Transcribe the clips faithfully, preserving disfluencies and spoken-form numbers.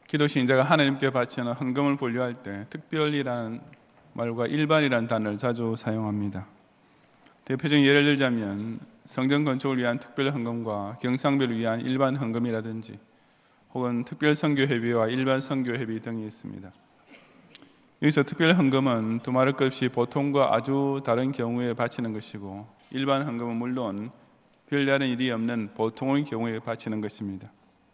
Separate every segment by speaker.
Speaker 1: 기도 신자가 하나님께 바치는 헌금을 분류할 때 특별이라는 말과 일반이라는 단어를 자주 사용합니다. 대표적인 예를 들자면 성전 건축을 위한 특별 헌금과 경상별을 위한 일반 헌금이라든지 혹은 특별 선교회비와 일반 선교회비 등이 있습니다. 여기서 특별 헌금은 두말할 것 없이 보통과 아주 다른 경우에 바치는 것이고, 일반 헌금은 물론 별다른 일이 없는 보통의 경우에 바치는 것입니다.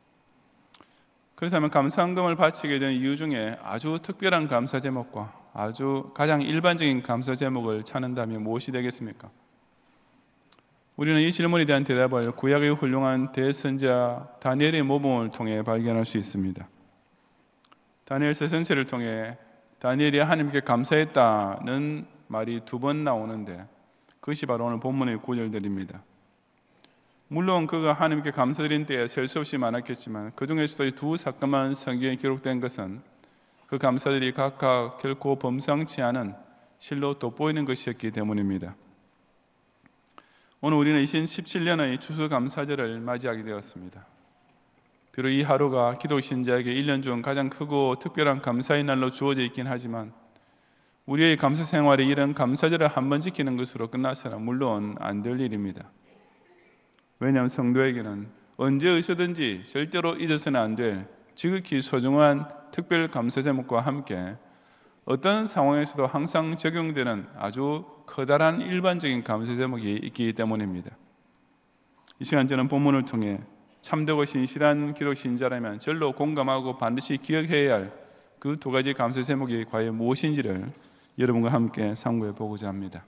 Speaker 1: 그렇다면 감사헌금을 바치게 된 이유 중에 아주 특별한 감사 제목과 아주 가장 일반적인 감사 제목을 찾는다면 무엇이 되겠습니까? 우리는 이 질문에 대한 대답을 구약의 훌륭한 대선자 다니엘의 모범을 통해 발견할 수 있습니다. 다니엘서 전체를 통해 다니엘이 하나님께 감사했다는 말이 두 번 나오는데 그것이 바로 오늘 본문의 구절들입니다. 물론 그가 하나님께 감사드린 때에 셀 수 없이 많았겠지만 그 중에서도 이 두 사건만 성경에 기록된 것은 그 감사들이 각각 결코 범상치 않은 실로 돋보이는 것이었기 때문입니다. 오늘 우리는 이천십칠 년의 추수감사절을 맞이하게 되었습니다. 비록 이 하루가 기도 신자에게 일 년 중 가장 크고 특별한 감사의 날로 주어져 있긴 하지만 우리의 감사 생활이 이런 감사절을 한 번 지키는 것으로 끝나서는 물론 안 될 일입니다. 왜냐하면 성도에게는 언제 어디서든지 절대로 잊어서는 안 될 지극히 소중한 특별 감사 제목과 함께 어떤 상황에서도 항상 적용되는 아주 커다란 일반적인 감사 제목이 있기 때문입니다. 이 시간 저는 본문을 통해 참되고 신실한 기도 신자라면 절로 공감하고 반드시 기억해야 할 그 두 가지 감사 제목이 과연 무엇인지를 여러분과 함께 상고해 보고자 합니다.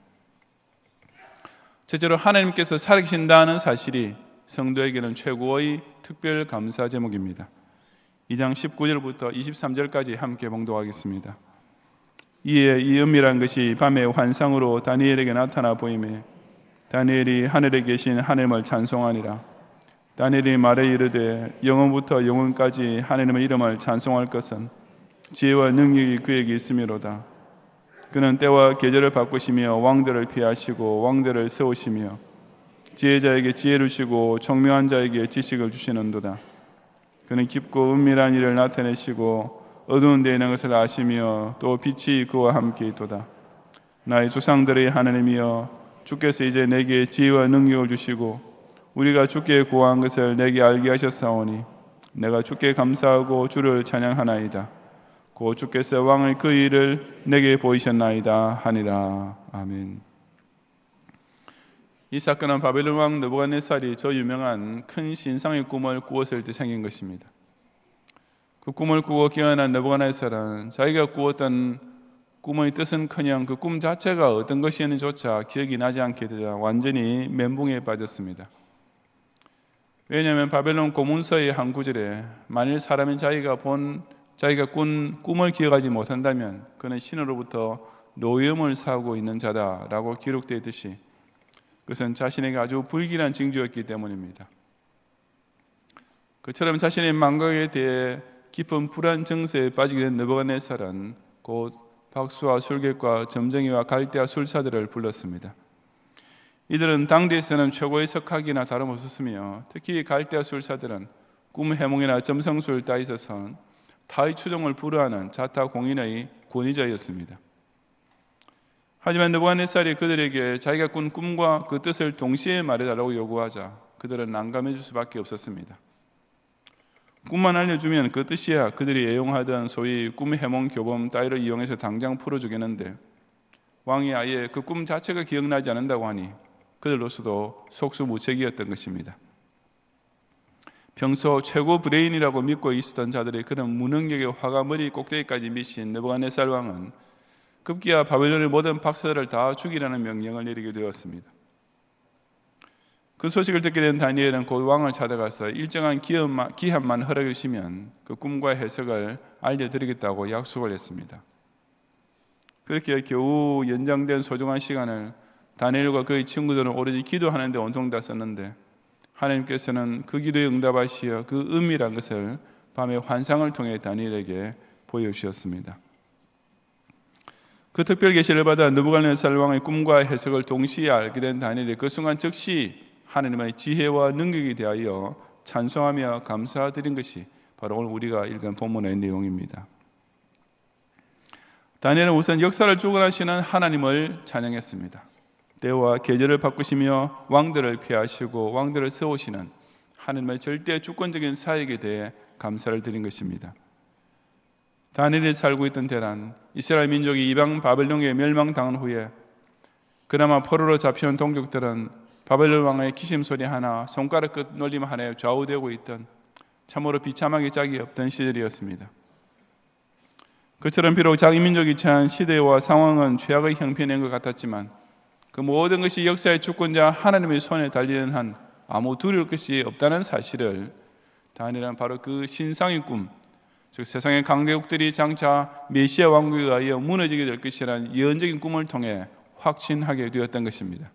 Speaker 1: 첫째로 하나님께서 살아계신다는 사실이 성도에게는 최고의 특별 감사 제목입니다. 이 장 십구 절부터 이십삼 절까지 함께 봉독하겠습니다. 이에 이 은밀한 것이 밤의 환상으로 다니엘에게 나타나 보이매 다니엘이 하늘에 계신 하나님을 찬송하니라. 다니엘이 말해 이르되 영원부터 영원까지 하나님의 이름을 찬송할 것은 지혜와 능력이 그에게 있음이로다. 그는 때와 계절을 바꾸시며 왕들을 피하시고 왕들을 세우시며 지혜자에게 지혜를 주시고 총명한 자에게 지식을 주시는도다. 그는 깊고 은밀한 일을 나타내시고 어두운 데에 있는 것을 아시며 또 빛이 그와 함께 있도다. 나의 조상들의 하나님이여 주께서 이제 내게 지혜와 능력을 주시고 우리가 주께 구한 것을 내게 알게 하셨사오니 내가 주께 감사하고 주를 찬양하나이다. 곧 주께서 왕의 그 일을 내게 보이셨나이다 하니라. 아멘. 이 사건은 바벨론 왕 느부갓네살이 저 유명한 큰 신상의 꿈을 꾸었을 때 생긴 것입니다. 그 꿈을 꾸고 깨어난 느부갓네살은 자기가 꾸었던 꿈의 뜻은커녕 그 꿈 자체가 어떤 것이었는지조차 기억이 나지 않게 되자 완전히 멘붕에 빠졌습니다. 왜냐하면 바벨론 고문서의 한 구절에 만일 사람이 자기가 본 자기가 꾼 꿈을 기억하지 못한다면 그는 신으로부터 노염을 사고 있는 자다라고 기록되어 있듯이 그것은 자신에게 아주 불길한 징조였기 때문입니다. 그처럼 자신의 망각에 대해 깊은 불안 증세에 빠지게 된 느부갓네살은 곧 박수와 술객과 점쟁이와 갈대아 술사들을 불렀습니다. 이들은 당대에서는 최고의 석학이나 다름없었으며 특히 갈대아 술사들은 꿈 해몽이나 점성술 따위에서는 타의 추종을 불허하는 자타공인의 권위자였습니다. 하지만 느부갓네살이 그들에게 자기가 꾼 꿈과 그 뜻을 동시에 말해달라고 요구하자 그들은 난감해질 수밖에 없었습니다. 꿈만 알려주면 그 뜻이야 그들이 애용하던 소위 꿈 해몽 교범 따위를 이용해서 당장 풀어주겠는데 왕이 아예 그 꿈 자체가 기억나지 않는다고 하니 그들로서도 속수무책이었던 것입니다. 평소 최고 브레인이라고 믿고 있었던 자들의 그런 무능력의 화가 머리 꼭대기까지 미친 느부갓네살 왕은 급기야 바벨론의 모든 박사들을 다 죽이라는 명령을 내리게 되었습니다. 그 소식을 듣게 된 다니엘은 곧 왕을 찾아가서 일정한 기한만, 기한만 허락해 주시면 그 꿈과 해석을 알려드리겠다고 약속을 했습니다. 그렇게 겨우 연장된 소중한 시간을 다니엘과 그의 친구들은 오로지 기도하는 데 온통 다 썼는데 하나님께서는 그 기도에 응답하시어 그 은밀한 것을 밤의 환상을 통해 다니엘에게 보여주셨습니다. 그 특별 계시를 받아 느부갓네살 왕의 꿈과 해석을 동시에 알게 된 다니엘이 그 순간 즉시 하나님의 지혜와 능력에 대하여 찬송하며 감사드린 것이 바로 오늘 우리가 읽은 본문의 내용입니다. 다니엘은 우선 역사를 주관하시는 하나님을 찬양했습니다. 때와 계절을 바꾸시며 왕들을 폐하시고 왕들을 세우시는 하나님의 절대 주권적인 사역에 대해 감사를 드린 것입니다. 다니엘이 살고 있던 때란 이스라엘 민족이 이방 바벨론에 멸망당한 후에 그나마 포로로 잡혀온 동족들은 바벨론 왕의 기심 소리 하나, 손가락 끝 놀림 하나에 좌우되고 있던 참으로 비참하게 짝이 없던 시절이었습니다. 그처럼 비록 자기 민족이 처한 시대와 상황은 최악의 형편인 것 같았지만 그 모든 것이 역사의 주권자 하나님의 손에 달리는 한 아무 두려울 것이 없다는 사실을 다니엘은 바로 그 신상의 꿈, 즉 세상의 강대국들이 장차 메시아 왕국에 의하여 무너지게 될 것이라는 예언적인 꿈을 통해 확신하게 되었던 것입니다.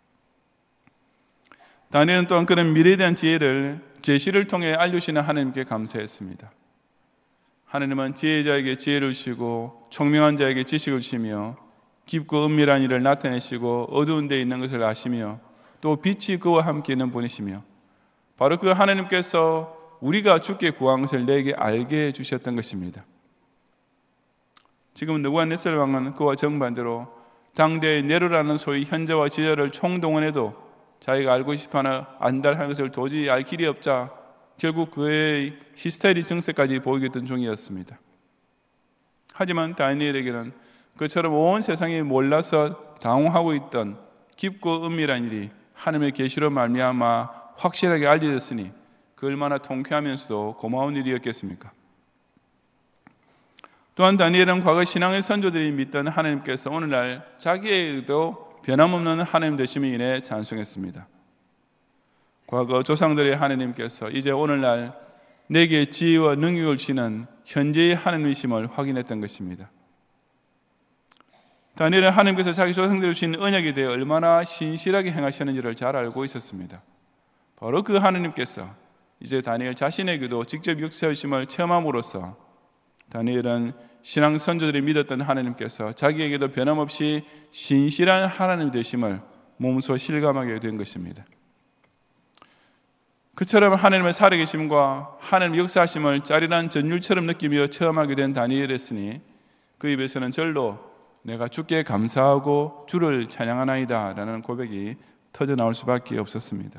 Speaker 1: 다니엘은 또한 그런 미래에 대한 지혜를 계시를 통해 알려주시는 하나님께 감사했습니다. 하나님은 지혜자에게 지혜를 주시고 총명한 자에게 지식을 주시며 깊고 은밀한 일을 나타내시고 어두운 데 있는 것을 아시며 또 빛이 그와 함께 있는 분이시며 바로 그 하나님께서 우리가 주께 구한 것을 내게 알게 해주셨던 것입니다. 지금 느부갓네살 왕은 그와 정반대로 당대의 네로라는 소위 현재와 지혜를 총동원해도 자기가 알고 싶어하나 안달한 것을 도저히 알 길이 없자 결국 그의 히스테리 증세까지 보이게 된 중이었습니다. 하지만 다니엘에게는 그처럼 온 세상이 몰라서 당황하고 있던 깊고 은밀한 일이 하나님의 계시로 말미암아 확실하게 알려졌으니 그 얼마나 통쾌하면서도 고마운 일이었겠습니까? 또한 다니엘은 과거 신앙의 선조들이 믿던 하나님께서 오늘날 자기에게도 변함없는 하나님 되심에 인해 찬송했습니다. 과거 조상들의 하나님께서 이제 오늘날 내게 지혜와 능력을 주시는 현재의 하나님이심을 확인했던 것입니다. 다니엘은 하나님께서 자기 조상들을 주신 언약에 대해 얼마나 신실하게 행하셨는지를 잘 알고 있었습니다. 바로 그 하나님께서 이제 다니엘 자신에게도 직접 역사하심을 체험함으로써 다니엘은 신앙 선조들이 믿었던 하나님께서 자기에게도 변함없이 신실한 하나님 되심을 몸소 실감하게 된 것입니다. 그처럼 하나님의 살아계심과 하나님 역사하심을 짜릿한 전율처럼 느끼며 체험하게 된 다니엘이었으니 그 입에서는 절로 내가 주께 감사하고 주를 찬양하나이다 라는 고백이 터져나올 수밖에 없었습니다.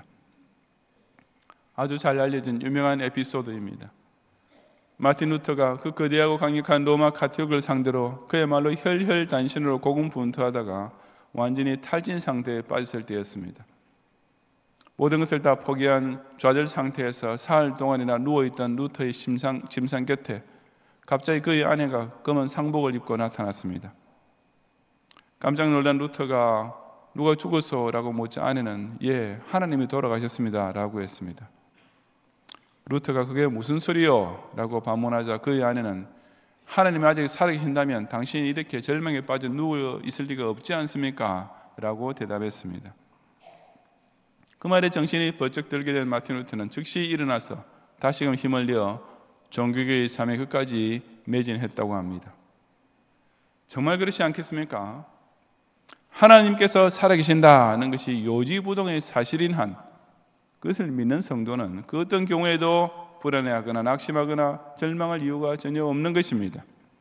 Speaker 1: 아주 잘 알려진 유명한 에피소드입니다. 마틴 루터가 그 거대하고 강력한 로마 카톨릭을 상대로 그야말로 혈혈단신으로 고군분투하다가 완전히 탈진 상태에 빠졌을 때였습니다. 모든 것을 다 포기한 좌절 상태에서 사흘 동안이나 누워있던 루터의 심상, 침상 곁에 갑자기 그의 아내가 검은 상복을 입고 나타났습니다. 깜짝 놀란 루터가 누가 죽었어? 라고 묻자 아내는 예, 하나님이 돌아가셨습니다 라고 했습니다. 루터가 그게 무슨 소리요? 라고 반문하자 그의 아내는 하나님이 아직 살아계신다면 당신이 이렇게 절망에 빠져 누워 있을 리가 없지 않습니까? 라고 대답했습니다. 그 말에 정신이 번쩍 들게 된 마틴 루터는 즉시 일어나서 다시금 힘을 내어 종교계의 삶에 끝까지 매진했다고 합니다. 정말 그렇지 않겠습니까? 하나님께서 살아계신다는 것이 요지부동의 사실인 한 그것을 믿는 성도는 그 어떤 경우에도 불안해하거나 낙심하거나 절망할 이유가 전혀 없는 것입니다.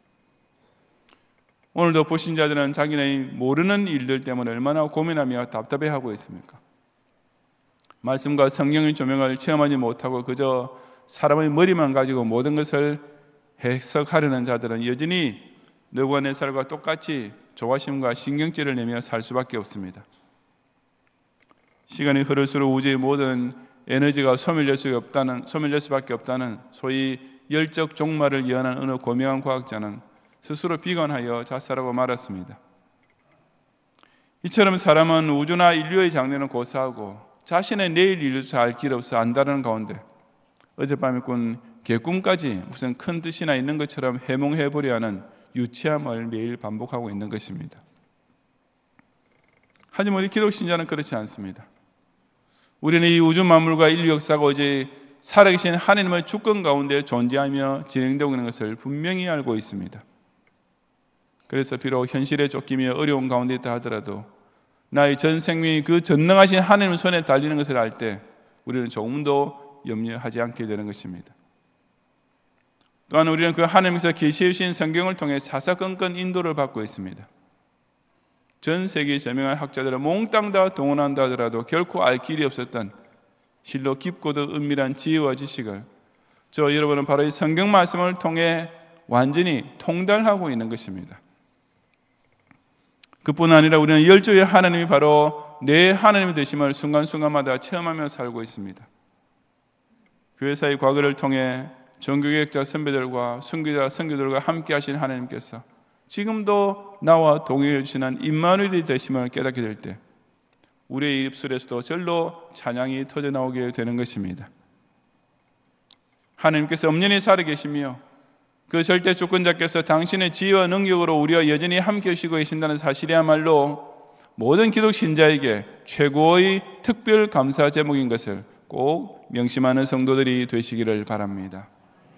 Speaker 1: 오늘도 불신자들은 자기네 모르는 일들 때문에 얼마나 고민하며 답답해하고 있습니까? 말씀과 성경의 조명을 체험하지 못하고 그저 사람의 머리만 가지고 모든 것을 해석하려는 자들은 여전히 느부갓네살과 똑같이 조바심과 신경질을 내며 살 수밖에 없습니다. 시간이 흐를수록 우주의 모든 에너지가 소멸될 수 없다는, 소멸될 수밖에 없다는 소위 열적 종말을 예언한 어느 고명한 과학자는 스스로 비관하여 자살하고 말았습니다. 이처럼 사람은 우주나 인류의 장래는 고사하고 자신의 내일 일조차 알 길 없어 안다는 가운데 어젯밤에 꾼 개꿈까지 무슨 큰 뜻이나 있는 것처럼 해몽해보려 하는 유치함을 매일 반복하고 있는 것입니다. 하지만 우리 기독 신자는 그렇지 않습니다. 우리는 이 우주 만물과 인류 역사가 어제 살아계신 하나님의 주권 가운데 존재하며 진행되고 있는 것을 분명히 알고 있습니다. 그래서 비록 현실에 쫓기며 어려운 가운데 있다 하더라도 나의 전 생명이 그 전능하신 하나님의 손에 달리는 것을 알 때 우리는 조금도 염려하지 않게 되는 것입니다. 또한 우리는 그 하나님께서 계시해 주신 성경을 통해 사사건건 인도를 받고 있습니다. 전 세계 저명한 학자들은 몽땅 다 동원한다 하더라도 결코 알 길이 없었던 실로 깊고도 은밀한 지혜와 지식을 저 여러분은 바로 이 성경 말씀을 통해 완전히 통달하고 있는 것입니다. 그뿐 아니라 우리는 열조의 하나님이 바로 내 하나님이 되심을 순간순간마다 체험하며 살고 있습니다. 교회사의 과거를 통해 종교개혁자 선배들과 순교자 선교들과 함께 하신 하나님께서 지금도 나와 동행해 주시는 임마누엘이 되심을 깨닫게 될 때 우리의 입술에서도 절로 찬양이 터져나오게 되는 것입니다. 하나님께서 엄연히 살아계시며 그 절대 주권자께서 당신의 지혜와 능력으로 우리와 여전히 함께 하시고 계신다는 사실이야말로 모든 기독 신자에게 최고의 특별 감사 제목인 것을 꼭 명심하는 성도들이 되시기를 바랍니다.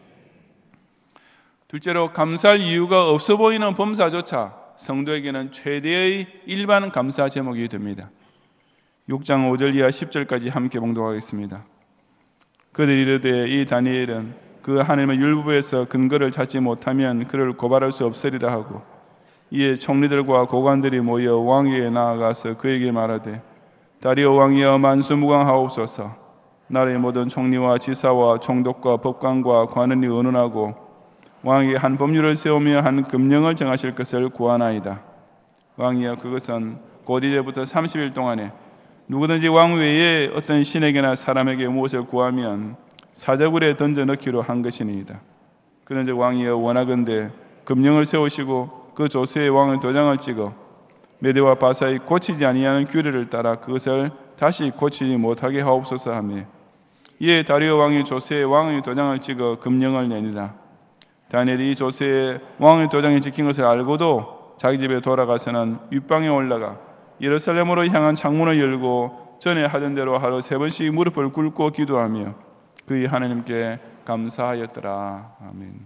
Speaker 1: 둘째로, 감사할 이유가 없어 보이는 범사조차 성도에게는 최대의 일반 감사 제목이 됩니다. 육 장 오 절 이하 십 절까지 함께 봉독하겠습니다. 그들이 이르되 이 다니엘은 그 하나님의 율법에서 근거를 찾지 못하면 그를 고발할 수 없으리라 하고, 이에 총리들과 고관들이 모여 왕에게 나아가서 그에게 말하되 다리오 왕이여 만수무강하옵소서. 나라의 모든 총리와 지사와 총독과 법관과 관원이 의논하고 왕에게 한 법률을 세우며 한 금령을 정하실 것을 구하나이다. 왕이여 그것은 곧 이제부터 삼십 일 동안에 누구든지 왕 외에 어떤 신에게나 사람에게 무엇을 구하면 사자굴에 던져 넣기로 한 것이니이다. 그런즉 왕이여 원하건대 금령을 세우시고 그 조세의 왕의 도장을 찍어 메대와 바사의 고치지 아니하는 규례를 따라 그것을 다시 고치지 못하게 하옵소서 하며, 이에 다리오 왕이 조세의 왕의 도장을 찍어 금령을 내니라. 다니엘이 조세의 왕의 도장이 찍힌 것을 알고도 자기 집에 돌아가서는 윗방에 올라가 예루살렘으로 향한 창문을 열고 전에 하던 대로 하루 세 번씩 무릎을 꿇고 기도하며 그의 하나님께 감사하였더라. 아멘.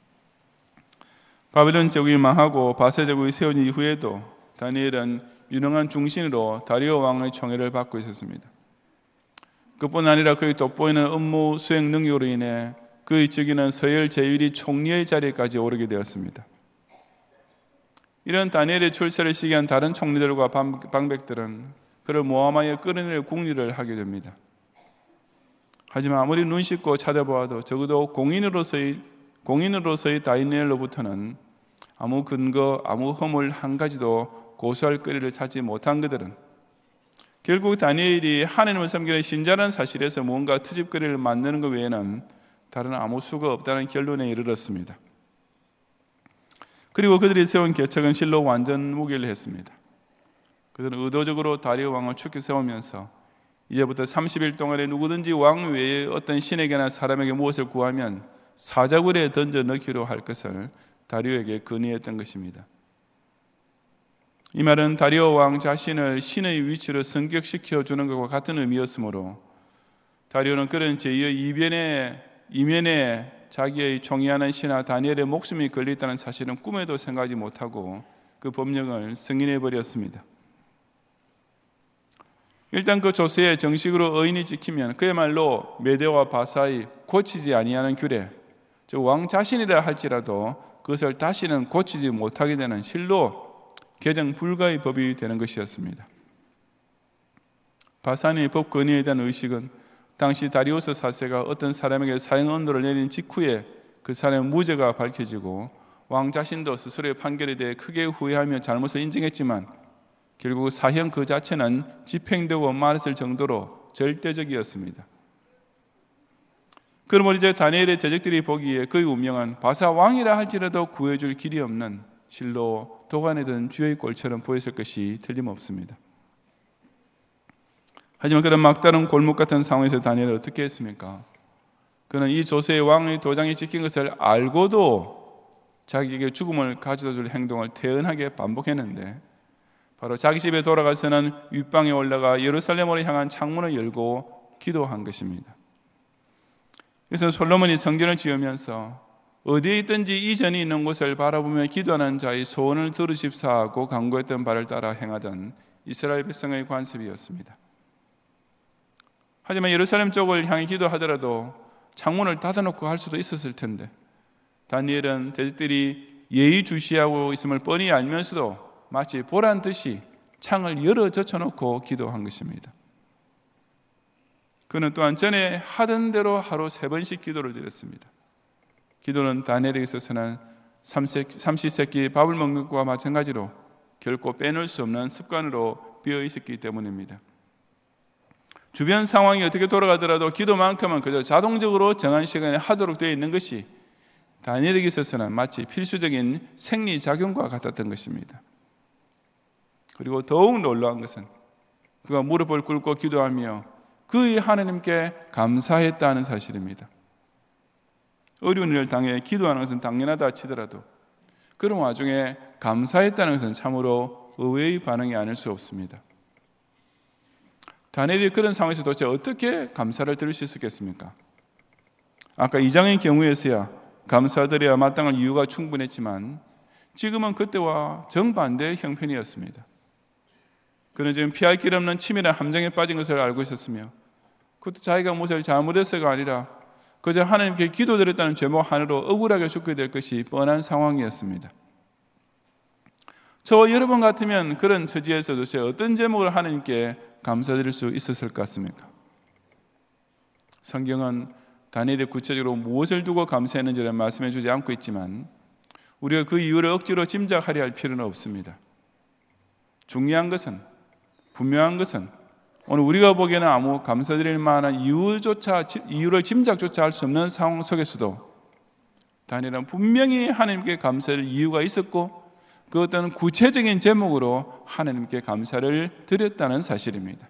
Speaker 1: 바벨론 제국이 망하고 바사 제국이 세운 이후에도 다니엘은 유능한 중신으로 다리오 왕의 총애를 받고 있었습니다. 그뿐 아니라 그의 돋보이는 업무 수행 능력으로 인해 그의 즉위는 서열 제일위 총리의 자리까지 오르게 되었습니다. 이런 다니엘의 출세를 시기한 다른 총리들과 방백들은 그를 모함하여 끌어낼 궁리를 하게 됩니다. 하지만 아무리 눈 씻고 찾아보아도 적어도 공인으로서의, 공인으로서의 다니엘로부터는 아무 근거, 아무 허물 한 가지도 고소할 거리를 찾지 못한 그들은 결국 다니엘이 하나님을 섬기는 신자라는 사실에서 뭔가 트집거리를 만드는 것 외에는 다른 아무 수가 없다는 결론에 이르렀습니다. 그리고 그들이 세운 계책은 실로 완전 무결했습니다. 그들은 의도적으로 다리오 왕을 축켜 세우면서 이제부터 삼십 일 동안에 누구든지 왕 외에 어떤 신에게나 사람에게 무엇을 구하면 사자굴에 던져 넣기로 할 것을 다리오에게 건의했던 것입니다. 이 말은 다리오 왕 자신을 신의 위치로 승격시켜 주는 것과 같은 의미였으므로 다리오는 그런 제의의 이변에 이면에 자기의 총애하는 신하 다니엘의 목숨이 걸려있다는 사실은 꿈에도 생각하지 못하고 그 법령을 승인해 버렸습니다. 일단 그 조세에 정식으로 의인이 지키면 그야말로 메대와 바사의 고치지 아니하는 규례, 즉 왕 자신이라 할지라도 그것을 다시는 고치지 못하게 되는 실로 개정 불가의 법이 되는 것이었습니다. 바산의 법 건의에 대한 의식은 당시 다리우스 사 세가 어떤 사람에게 사형 언도를 내린 직후에 그 사람의 무죄가 밝혀지고 왕 자신도 스스로의 판결에 대해 크게 후회하며 잘못을 인정했지만 결국 사형 그 자체는 집행되고 말았을 정도로 절대적이었습니다. 그러므로 이제 다니엘의 대적들이 보기에 그의 운명은 바사 왕이라 할지라도 구해줄 길이 없는 실로 도관에 든 쥐의 꼴처럼 보였을 것이 틀림없습니다. 하지만 그런 막다른 골목 같은 상황에서 다니엘은 어떻게 했습니까? 그는 이 조세의 왕의 도장이 찍힌 것을 알고도 자기에게 죽음을 가져다 줄 행동을 태연하게 반복했는데 바로 자기 집에 돌아가서는 윗방에 올라가 예루살렘으로 향한 창문을 열고 기도한 것입니다. 그래서 솔로몬이 성전을 지으면서 어디에 있든지 이전이 있는 곳을 바라보며 기도하는 자의 소원을 들으십사 하고 간구했던 바를 따라 행하던 이스라엘 백성의 관습이었습니다. 하지만 예루살렘 쪽을 향해 기도하더라도 창문을 닫아놓고 할 수도 있었을 텐데 다니엘은 대적들이 예의주시하고 있음을 뻔히 알면서도 마치 보란 듯이 창을 열어 젖혀놓고 기도한 것입니다. 그는 또한 전에 하던 대로 하루 세 번씩 기도를 드렸습니다. 기도는 다니엘에게 있어서는 삼시세끼 밥을 먹는 것과 마찬가지로 결코 빼놓을 수 없는 습관으로 비어 있었기 때문입니다. 주변 상황이 어떻게 돌아가더라도 기도만큼은 그저 자동적으로 정한 시간에 하도록 되어 있는 것이 다니엘에게 있어서는 마치 필수적인 생리작용과 같았던 것입니다. 그리고 더욱 놀라운 것은 그가 무릎을 꿇고 기도하며 그의 하나님께 감사했다는 사실입니다. 어려운 일을 당해 기도하는 것은 당연하다 치더라도 그런 와중에 감사했다는 것은 참으로 의외의 반응이 아닐 수 없습니다. 다니엘이 그런 상황에서 도대체 어떻게 감사를 드릴 수 있었겠습니까? 아까 이 장의 경우에서야 감사드려야 마땅할 이유가 충분했지만 지금은 그때와 정반대의 형편이었습니다. 그는 지금 피할 길 없는 치밀한 함정에 빠진 것을 알고 있었으며 그것도 자기가 무엇을 잘못해서가 아니라 그저 하나님께 기도드렸다는 죄목 하나로 억울하게 죽게 될 것이 뻔한 상황이었습니다. 저와 여러분 같으면 그런 처지에서 도대체 어떤 제목을 하나님께 감사드릴 수 있었을 것 같습니까? 성경은 다니엘이 구체적으로 무엇을 두고 감사했는지를 말씀해 주지 않고 있지만 우리가 그 이유를 억지로 짐작하려 할 필요는 없습니다. 중요한 것은, 분명한 것은 오늘 우리가 보기에는 아무 감사드릴 만한 이유조차, 이유를 짐작조차 할 수 없는 상황 속에서도 다니엘은 분명히 하나님께 감사할 이유가 있었고 그 어떤 구체적인 제목으로 하나님께 감사를 드렸다는 사실입니다.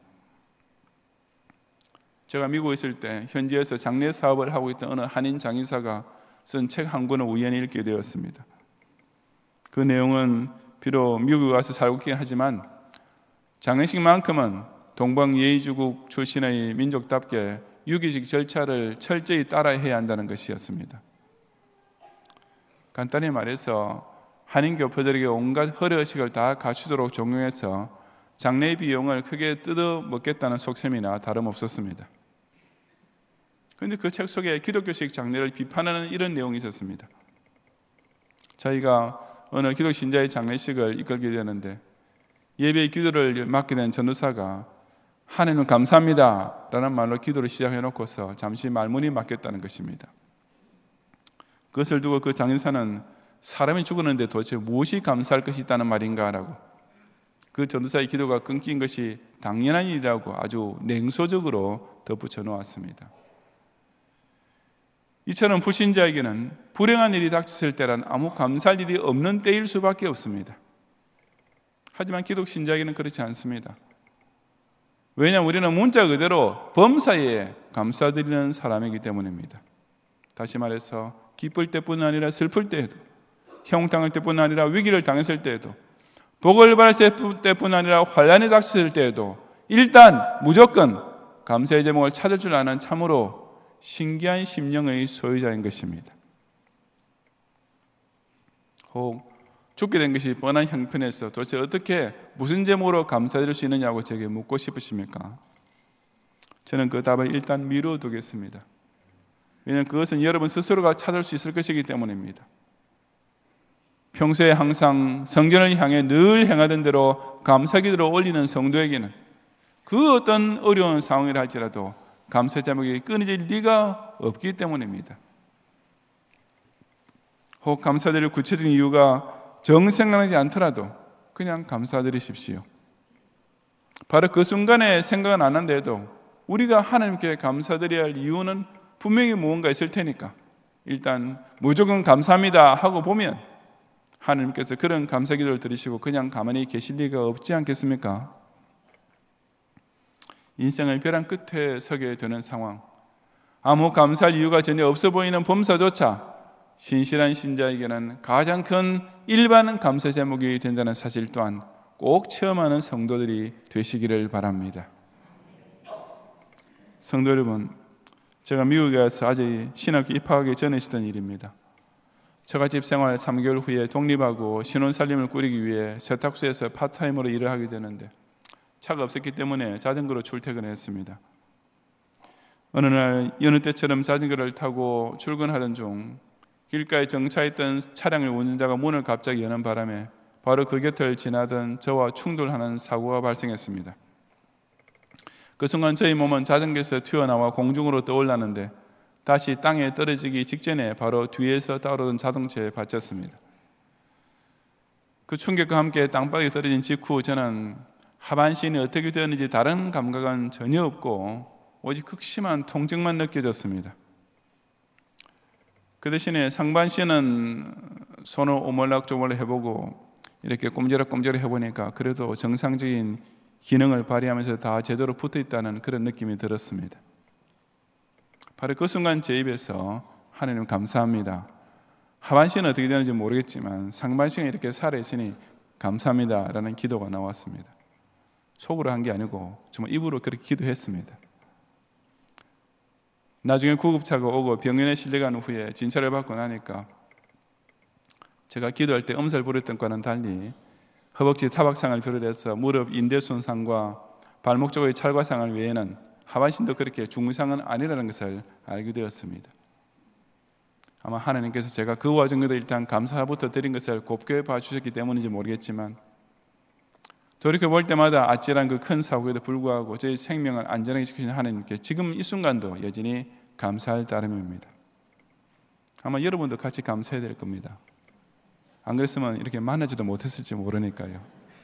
Speaker 1: 제가 미국에 있을 때 현지에서 장례 사업을 하고 있던 어느 한인 장의사가 쓴 책 한 권을 우연히 읽게 되었습니다. 그 내용은 비록 미국에 와서 살고 있긴 하지만 장례식만큼은 동방예의주국 출신의 민족답게 유기식 절차를 철저히 따라해야 한다는 것이었습니다. 간단히 말해서 한인 교포들에게 온갖 허례의식을 다 갖추도록 종용해서 장례 비용을 크게 뜯어 먹겠다는 속셈이나 다름없었습니다. 그런데 그 책 속에 기독교식 장례를 비판하는 이런 내용이 있었습니다. 자기가 어느 기독 신자의 장례식을 이끌게 되는데 예배의 기도를 맡게 된 전도사가 하나님 감사합니다 라는 말로 기도를 시작해 놓고서 잠시 말문이 막혔다는 것입니다. 그것을 두고 그 장의사는 사람이 죽었는데 도대체 무엇이 감사할 것이 있다는 말인가 라고 그 전도사의 기도가 끊긴 것이 당연한 일이라고 아주 냉소적으로 덧붙여 놓았습니다. 이처럼 불신자에게는 불행한 일이 닥쳤을 때란 아무 감사할 일이 없는 때일 수밖에 없습니다. 하지만 기독 신자에게는 그렇지 않습니다. 왜냐하면 우리는 문자 그대로 범사에 감사드리는 사람이기 때문입니다. 다시 말해서 기쁠 때뿐 아니라 슬플 때에도, 형통할 때뿐 아니라 위기를 당했을 때에도, 복을 받을 때뿐 아니라 환난이 닥쳤을 때에도 일단 무조건 감사의 제목을 찾을 줄 아는 참으로 신기한 심령의 소유자인 것입니다. 혹 죽게 된 것이 뻔한 형편에서 도대체 어떻게 무슨 제목으로 감사드릴 수 있느냐고 제게 묻고 싶으십니까? 저는 그 답을 일단 미뤄두겠습니다. 왜냐하면 그것은 여러분 스스로가 찾을 수 있을 것이기 때문입니다. 평소에 항상 성전을 향해 늘 행하던 대로 감사기도를 올리는 성도에게는 그 어떤 어려운 상황이라 할지라도 감사 제목이 끊어질 리가 없기 때문입니다. 혹 감사드릴 구체적인 이유가 정 생각나지 않더라도 그냥 감사드리십시오. 바로 그 순간에 생각은 안 한데도 우리가 하나님께 감사드려야 할 이유는 분명히 무언가 있을 테니까 일단 무조건 감사합니다 하고 보면 하나님께서 그런 감사기도를 들으시고 그냥 가만히 계실 리가 없지 않겠습니까? 인생의 벼랑 끝에 서게 되는 상황, 아무 감사할 이유가 전혀 없어 보이는 범사조차 신실한 신자에게는 가장 큰 일반 감사 제목이 된다는 사실 또한 꼭 체험하는 성도들이 되시기를 바랍니다. 성도 여러분, 제가 미국에 가서 아직 신학교 입학하기 전에 있었던 일입니다. 처가집 생활 삼 개월 후에 독립하고 신혼살림을 꾸리기 위해 세탁소에서 파트타임으로 일을 하게 되는데 차가 없었기 때문에 자전거로 출퇴근을 했습니다. 어느 날 여느 때처럼 자전거를 타고 출근하던 중 길가에 정차했던 차량의 운전자가 문을 갑자기 여는 바람에 바로 그 곁을 지나던 저와 충돌하는 사고가 발생했습니다. 그 순간 저희 몸은 자전거에서 튀어나와 공중으로 떠올랐는데 다시 땅에 떨어지기 직전에 바로 뒤에서 따라오던 자동차에 받쳤습니다. 그 충격과 함께 땅바닥에 떨어진 직후 저는 하반신이 어떻게 되었는지 다른 감각은 전혀 없고 오직 극심한 통증만 느껴졌습니다. 그 대신에 상반신은 손을 오물락조물 해보고 이렇게 꼼지락꼼지락 해보니까 그래도 정상적인 기능을 발휘하면서 다 제대로 붙어있다는 그런 느낌이 들었습니다. 바로 그 순간 제 입에서 하나님 감사합니다. 하반신은 어떻게 되는지 모르겠지만 상반신이 이렇게 살아있으니 감사합니다 라는 기도가 나왔습니다. 속으로 한 게 아니고 정말 입으로 그렇게 기도했습니다. 나중에 구급차가 오고 병원에 실려간 후에 진찰을 받고 나니까 제가 기도할 때 엄살 부렸던 것과는 달리 허벅지 타박상을 비롯해서 무릎 인대 손상과 발목 쪽의 찰과상을 외에는 하반신도 그렇게 중상은 아니라는 것을 알게 되었습니다. 아마 하나님께서 제가 그 와중에도 일단 감사부터 드린 것을 곱게 봐주셨기 때문인지 모르겠지만 돌이켜볼 때마다 아찔한 그 큰 사고에도 불구하고 저희 생명을 안전하게 지키신 하나님께 지금 이 순간도 여전히 감사할 따름입니다. 아마 여러분도 같이 감사해야 될 겁니다. 안 그랬으면 이렇게 만나지도 못했을지 모르니까요.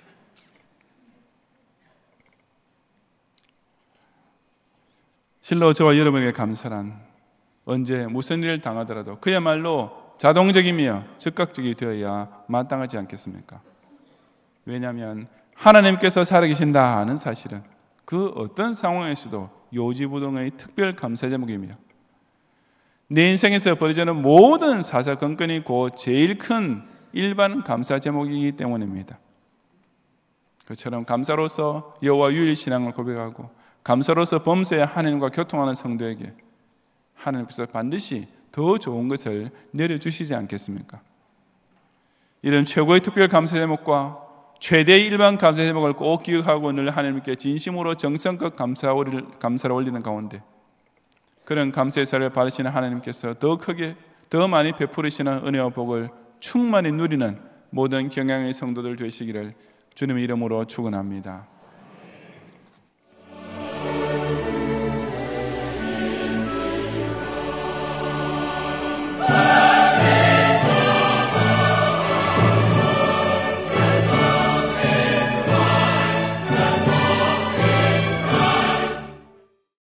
Speaker 1: 실로 저와 여러분에게 감사란 언제 무슨 일을 당하더라도 그야말로 자동적이며 즉각적이 되어야 마땅하지 않겠습니까? 왜냐하면 하나님께서 살아계신다 하는 사실은 그 어떤 상황에서도 요지부동의 특별 감사 제목이며 내 인생에서 벌어지는 모든 사사건건이 곧 제일 큰 일반 감사 제목이기 때문입니다. 그처럼 감사로서 여호와 유일 신앙을 고백하고 감사로서 범사에 하나님과 교통하는 성도에게 하나님께서 반드시 더 좋은 것을 내려주시지 않겠습니까? 이런 최고의 특별 감사 제목과 최대의 일반 감사 제목을 꼭 기억하고 늘 하나님께 진심으로 정성껏 감사를 올리는 가운데 그런 감사의 사를 받으시는 하나님께서 더 크게 더 많이 베풀으시는 은혜와 복을 충만히 누리는 모든 경향의 성도들 되시기를 주님의 이름으로 축원합니다.